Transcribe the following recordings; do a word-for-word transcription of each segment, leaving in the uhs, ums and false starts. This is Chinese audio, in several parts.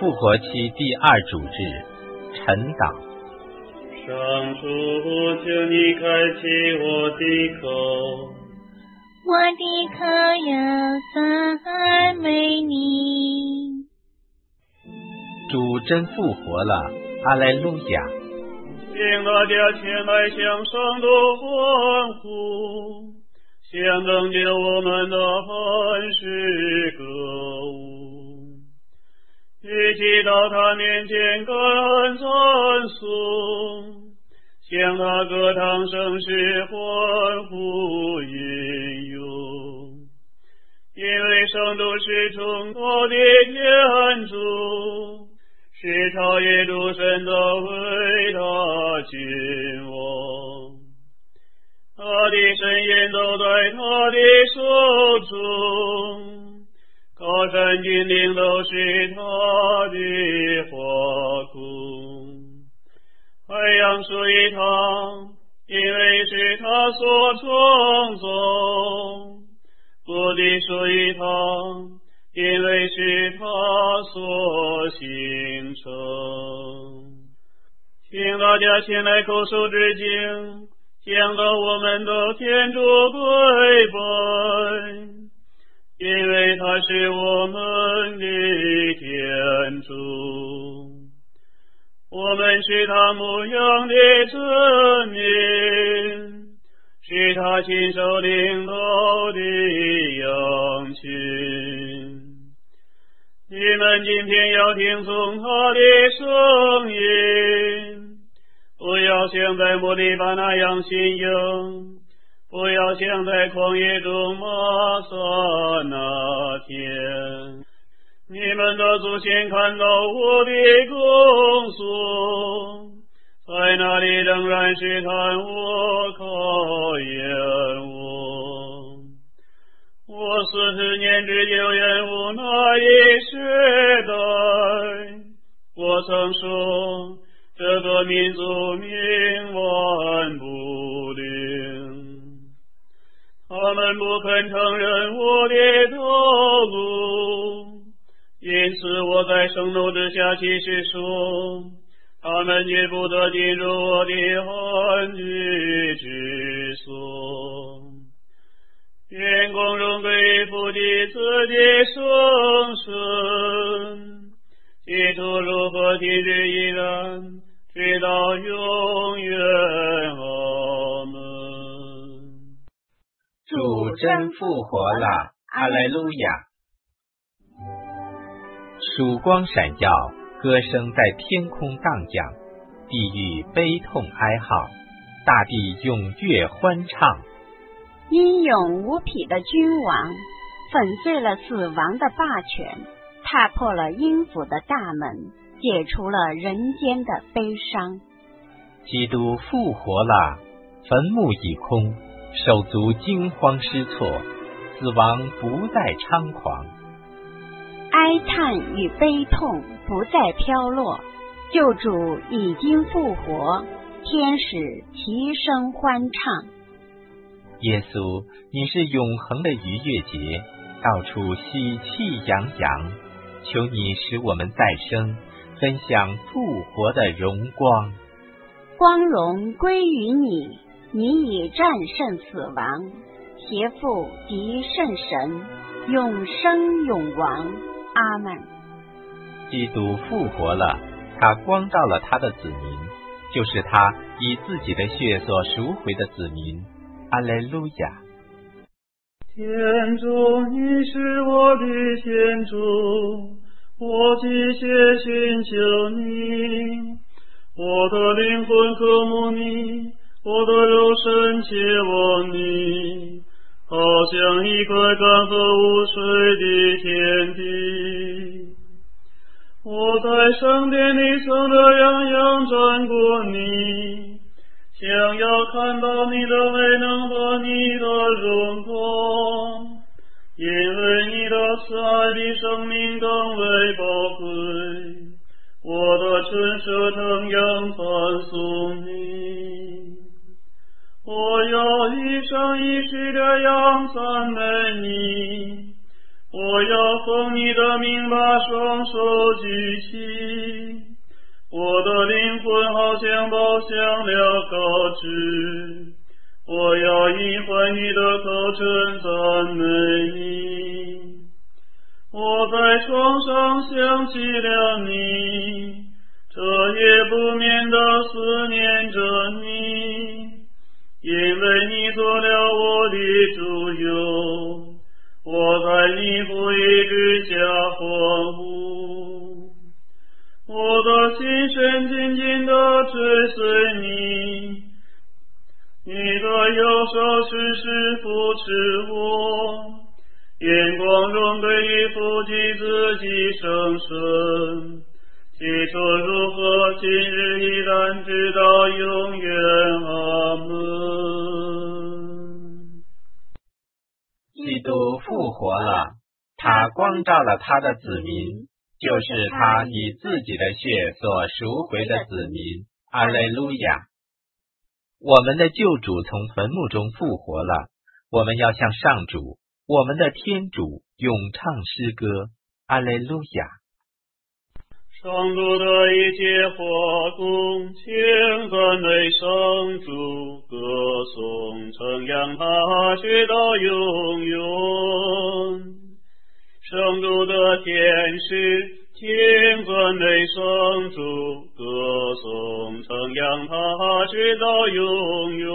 复活期第二主日，晨祷。 上主，求你开启我的口， 我的口要赞美你。 主真复活了，阿莱路亚！ 请大家前来向上帝欢呼，向拯救我们的恩师歌舞，一起到他面前感恩赞颂，向他歌唱圣诗欢呼吟咏，因为圣主是崇高的天主，是超越诸神的伟大君王，他的神言都在他的手中，高山峻岭都是他的华cung，海洋属于他，因为是他所创造，陆地属于他，因为是他所形成。请大家前来叩首致敬，向到我们的天主跪拜，因为他是我们的天主，我们是他牧养的子民，是他亲手领导的羊群。你们今天要听从他的声音，不要像在摩利巴那样信仰，不要像在旷野中玛撒那天。你们的祖先看到我的工作，在那里仍然试探我，考验我。我四十年之久远无那一时代，我曾说这个民族冥顽不灵，他们不肯承认我的道路，因此我在盛怒之下起誓说，他们也不得进入我的安居之所。愿光荣归父的子的圣神，基督如何今日依然，直到永远。阿门。 主真复活了，阿莱路亚！曙光闪耀，歌声在天空荡漾，地狱悲痛哀号，大地踊跃欢唱。 英勇无匹的君王粉碎了死亡的霸权，踏破了阴府的大门，解除了人间的悲伤。 基督复活了，坟墓已空，手足惊慌失措，死亡不再猖狂， 哀叹与悲痛不再飘落，救主已经复活，天使齐声欢唱。 耶稣，你是永恒的逾越节，到处喜气洋洋，求你使我们再生，分享复活的荣光。 光荣归于你，你已战胜死亡，邪父及圣神，永生永王。阿们。 基督复活了，他光照了他的子民，就是他以自己的血所赎回的子民。阿莱路亚！ 天主，你是我的天主，我急切寻求你，我的灵魂渴慕你，我的肉身切望你，好像一块干涸无水的天地。我在圣殿里曾这样仰战过你，想要看到你的美能和你的荣光，因为你的慈爱比生命更为宝贵，我的唇舌同样赞颂你。我要一生一世这样赞美你， 我要奉你的名把双手举起，我的灵魂好像饱享了高脂，我要以欢愉的口称赞美你。我在床上想起了你，这夜不眠地思念着你，因为你做了我的主佑，我在你不义之下欢呼。我的心神紧紧地追随你，你的右手时时扶持我，眼光中对于父及自己生生，起初如何，今日依然，直到永远。阿门。 基督复活了，他光照了他的子民，就是他以自己的血所赎回的子民。阿肋路亚！我们的救主从坟墓中复活了，我们要向上主，我们的天主咏唱诗歌。阿肋路亚！ 上主的一切华工，请赞美上主，歌颂称扬他直到永远。上主的天使，请赞美上主，歌颂称扬他直到永远。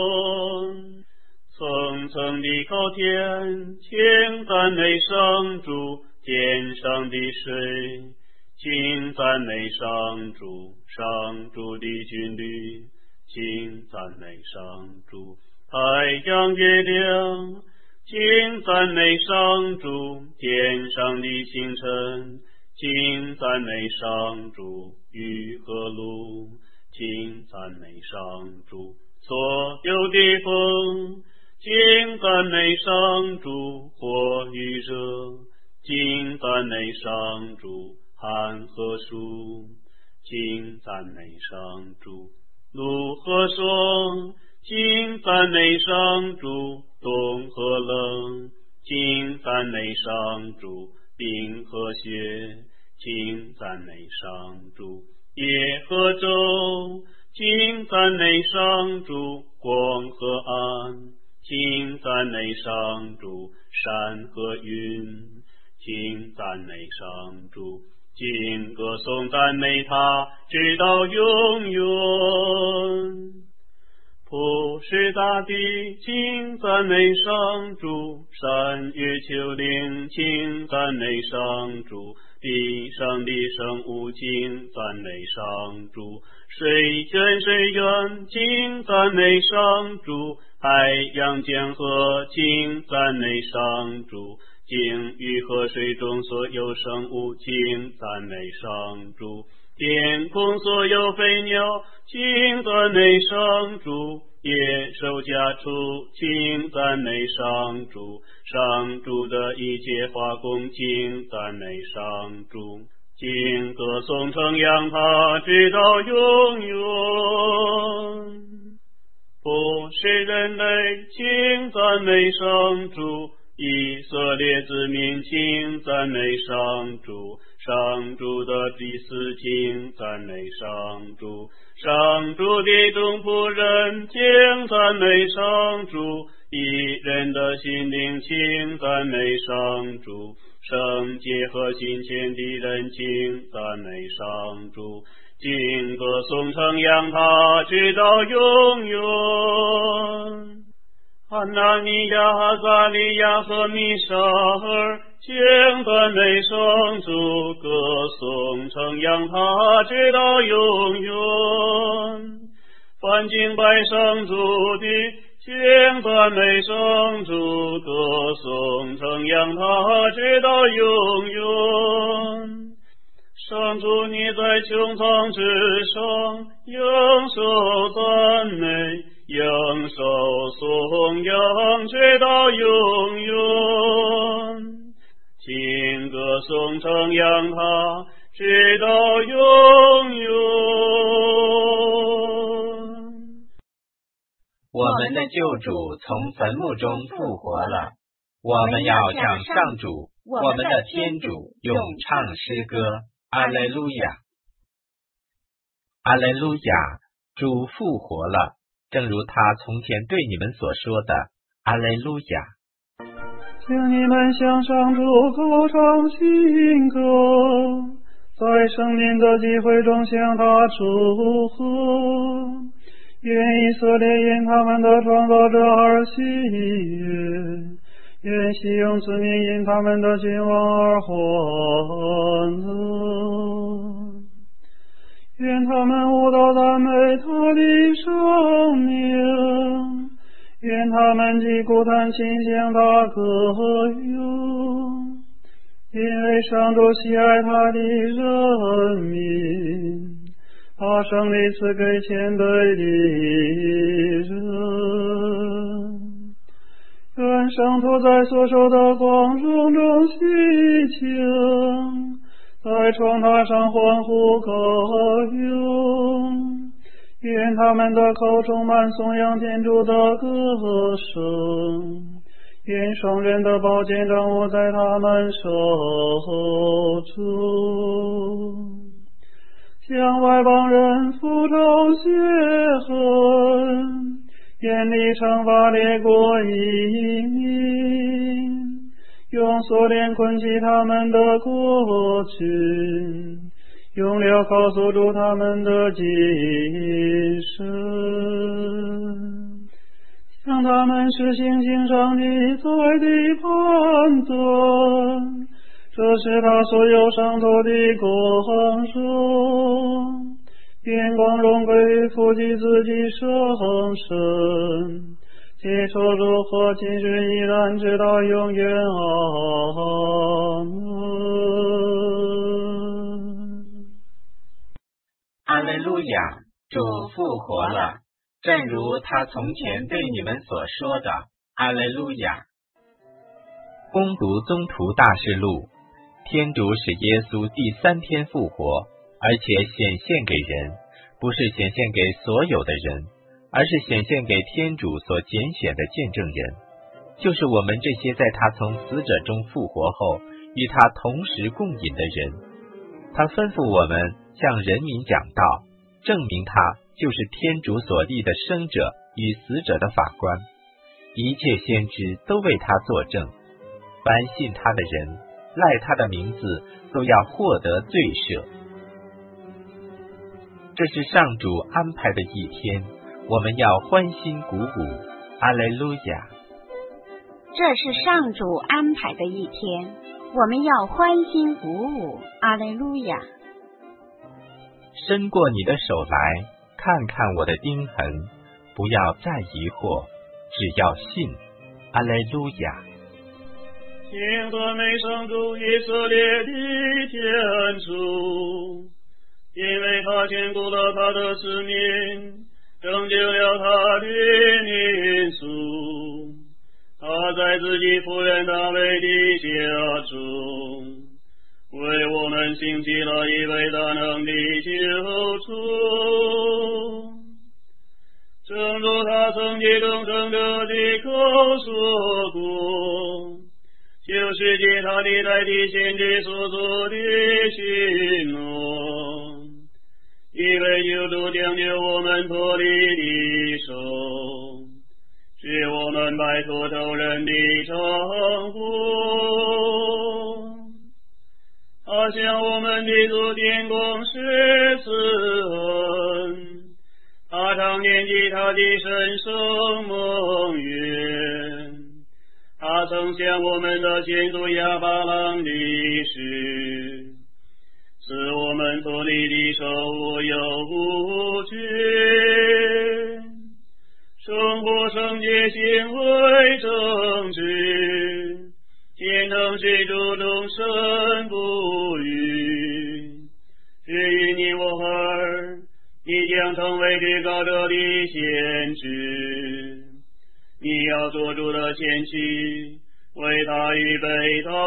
层层的高天，请赞美上主，天上的水，请赞美上主，上主的军旅，请赞美上主，太阳月亮，请赞美上主，天上的星辰，请赞美上主，雨和露，请赞美上主，所有的风，请赞美上主，火与热，请赞美上主，寒和暑，请赞美上主，露和霜，请赞美上主，冬和冷，请赞美上主，冰和雪，请赞美上主，夜和昼，请赞美上主，光和暗，请赞美上主，山和云，请赞美上主，请歌颂赞美他直到永远。普世大地，请赞美上主，山岳丘陵，请赞美上主，地上的生物，请赞美上主，水泉水源，请赞美上主，海洋江河，请赞美上主，鲸鱼和水中所有生物，请赞美上主，天空所有飞鸟，请赞美上主，野兽家畜，请赞美上主，上主的一切华工，请赞美上主，请歌颂称扬他直到永远。不是人类，请赞美上主，以色列子民，请赞美上主，上主的祭司，请赞美上主，上主的众仆人，请赞美上主，一人的心灵，请赞美上主，圣洁和心虔的人，请赞美上主，敬歌颂称扬他直到永远。安纳尼亚、阿撒利亚和米沙尔，请赞美上主，歌颂称扬他直到永远。凡敬拜上主的，请赞美上主，歌颂称扬他直到永远。上主，你在穹苍之上，应受赞美，应受颂扬直到永远。请歌颂称扬他直到永远。 我们的救主从坟墓中复活了，我们要向上主， 我们的天主咏唱诗歌，阿肋路亚，阿肋路亚，主复活了，正如他从前对你们所说的，阿肋路亚。 请你们向上主高唱新歌，在生命的机会中向他祝贺。愿以色列因他们的创造者而喜悦，愿西用子民因他们的君王而欢乐。愿他们舞蹈赞美他的生命，愿他们击鼓弹琴向他歌咏，因为上主喜爱他的人民，他胜利赐给谦卑的人。愿圣徒在所受的光荣中喜庆，在床榻上欢呼歌咏，愿他们的口充满颂扬天主的歌声，愿圣人的宝剑掌握在他们手中，向外邦人复仇血恨，严厉惩罚列国移民，用锁链捆起他们的国君，用镣铐锁住他们的精神，向他们实行经上记载的判断，这是他所有上头的光荣，愿光荣归于父及子及圣神，起初如何，今日依然，直到永远。阿门。 阿肋路亚，主复活了，正如他从前对你们所说的，阿肋路亚。恭读宗徒大事录，天主使耶稣第三天复活，而且显现给人，不是显现给所有的人，而是显现给天主所拣选的见证人，就是我们这些在他从死者中复活后与他同时共饮的人。他吩咐我们向人民讲道，证明他就是天主所立的生者与死者的法官，一切先知都为他作证，凡信他的人赖他的名字都要获得罪赦。这是上主安排的一天，我们要欢欣鼓舞，阿肋路亚。 这是上主安排的一天，我们要欢欣鼓舞，阿肋路亚。 伸过你的手来，看看我的钉痕，不要再疑惑，只要信，阿肋路亚。 请赞美上主以色列的天主，因为他眷顾了他的子民，拯救了他的民族。他在自己仆人大卫的家中，为我们兴起了一位大能的救主。正如他曾经众生者的口说过，就是借他的代替先知所做的许诺，以为救主将救我们脱离敌手，使我们摆脱仇人的惩罚。他向我们的祖先广施慈恩，他常念及他的神圣梦愿。他曾向我们的先祖亚巴郎立誓，使我们脱离敌手无有无惧，生活圣洁行为正直，天能是主终身不渝。至于你我儿，你将成为至高者的先知，你要做主的前妻，为他预备道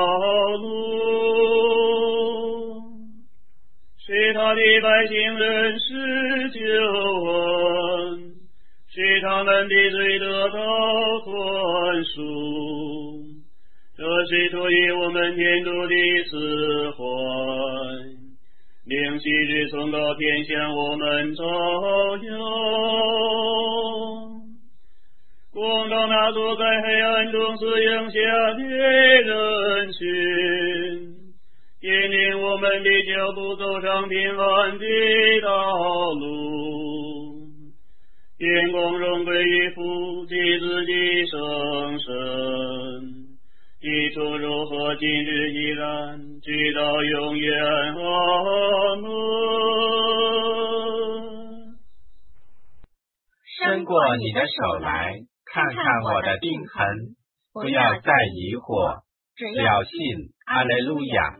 路，使他的百姓认识救恩，使他们的罪得到宽恕。这是出于我们天主的慈怀，令昔日从高天向我们照耀，光照那坐在黑暗中死荫下的人群，引领我们的脚步走上平安的道路。愿光荣归于父及子及圣神，起初如何，今日依然，直到永远。阿门。 伸过你的手来，看看我的钉痕，不要再疑惑，只要信。阿肋路亚。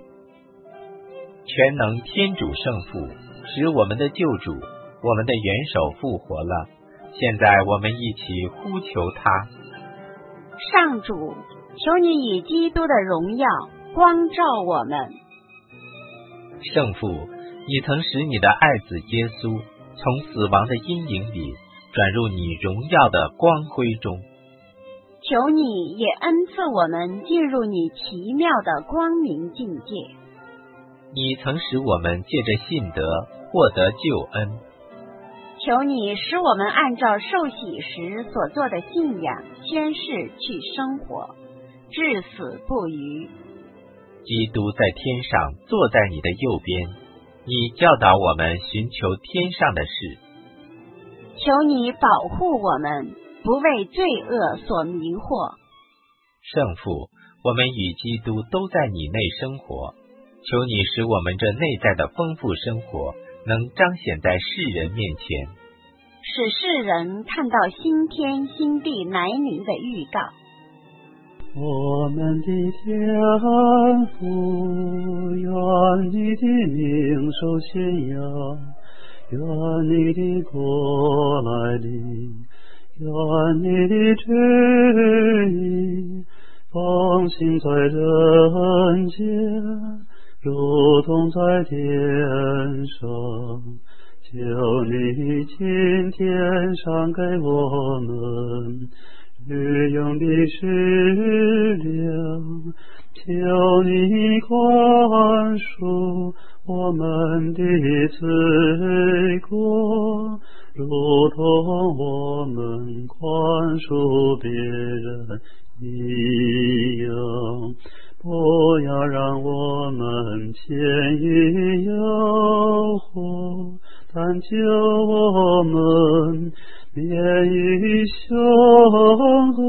全能天主圣父，使我们的救主，我们的元首复活了，现在我们一起呼求他。 上主，求你以基督的荣耀光照我们。 圣父，你曾使你的爱子耶稣从死亡的阴影里转入你荣耀的光辉中， 求你也恩赐我们进入你奇妙的光明境界。 你曾使我们借着信德获得救恩， 求你使我们按照受洗时所做的信仰宣誓去生活，至死不渝。 基督在天上坐在你的右边，你教导我们寻求天上的事。 求你保护我们，不为罪恶所迷惑。 圣父，我们与基督都在你内生活，求你使我们这内在的丰富生活能彰显在世人面前， 使世人看到新天新地来临的预告。 我们的天父，愿你的名受宣扬，愿你的国来临，愿你的旨意奉行在人间，如同在天上。求你今天赏给我们日用的食粮，求你宽恕我们的罪过，如同我们宽恕别人一样。不要让我们陷于诱惑，但救我们免于凶恶。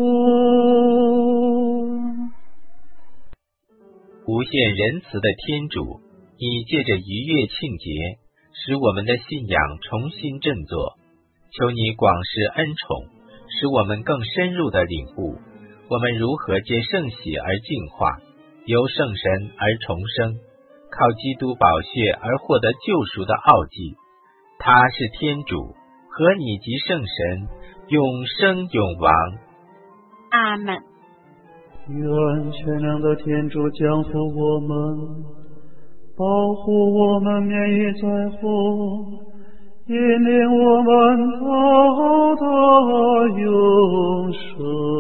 无限仁慈的天主，你借着逾越庆节使我们的信仰重新振作，求你广施恩宠，使我们更深入地领悟我们如何借圣洗而净化，由圣神而重生，靠基督宝血而获得救赎的奥迹。他是天主，和你及圣神永生永王。 阿们。 愿全能的天主降福我们，保护我们免于灾祸，引领我们到达永生。